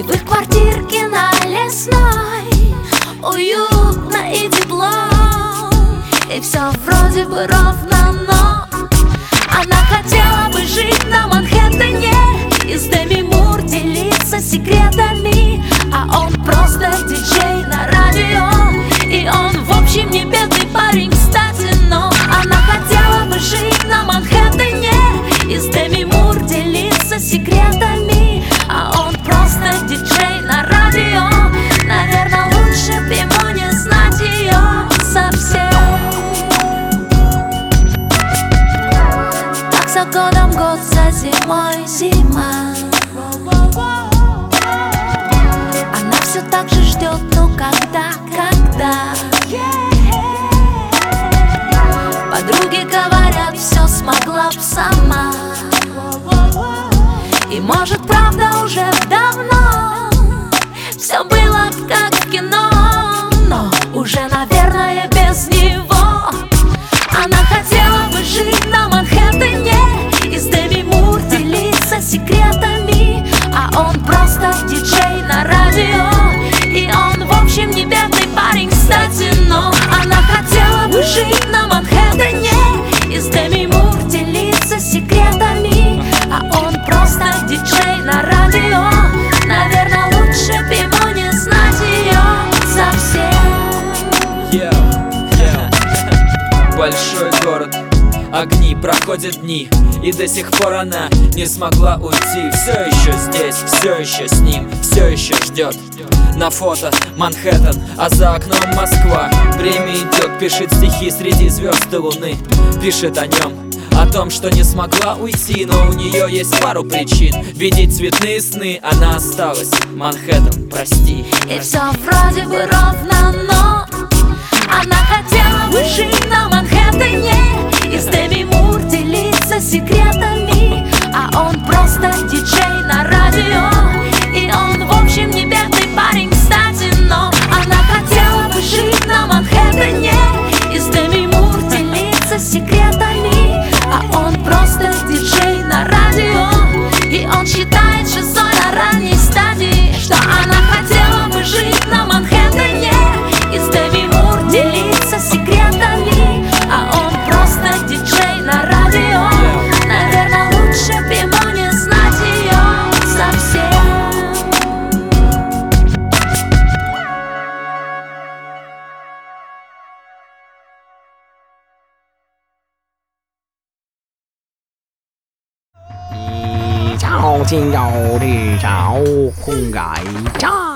В их квартирке на Лесной уютно и тепло, и все вроде бы ровно, но она хотела бы жить на Манхэттене и с Деми Мур делиться секретами, а он просто диджей на радио. И он в общем не бедный парень, кстати, но она хотела бы жить на Манхэттене и с Деми Мур делиться секретами, а он просто диджей на радио. Наверное, лучше б ему не знать ее совсем. Так за годом год, за зимой зима. Она все так же ждет, ну когда. Подруги говорят, все смогла б сама. И может правда уже давно все было как в кино, но уже, наверное, без него. Она хотела бы жить на Манхэттене и с Деми Мур делиться секретами, а он просто диджей на радио. И он в общем не бедный парень, кстати, но она хотела бы жить на Манхэттене и с Деми Мур делиться секретами, а он просто диджей на радио. Наверное, лучше б ему не знать ее совсем. Большой город, огни, проходят дни, и до сих пор она не смогла уйти. Все еще здесь, все еще с ним, все еще ждет. На фото Манхэттен, а за окном Москва. Время идет, пишет стихи среди звезд и луны. Пишет о нем, о том, что не смогла уйти, но у нее есть пару причин видеть цветные сны. Она осталась, Манхэттен, прости. И все вроде бы ровно, но она хотела бы жить на Манхэттене и с Деми Мур делиться секретами, а он просто диджей на радио. И он в общем не бедный парень, кстати, но она хотела бы жить на Манхэттене и с Деми Мур делиться секретами, а он просто диджей на радио. И он считает шизой на ранней стадии, что она хотела бы жить на Манхэттене и с Деми Мур делиться секретами, а он просто диджей на радио. Наверное, лучше б ему не знать ее совсем. Chào, xin chào thì chào khung gái cha.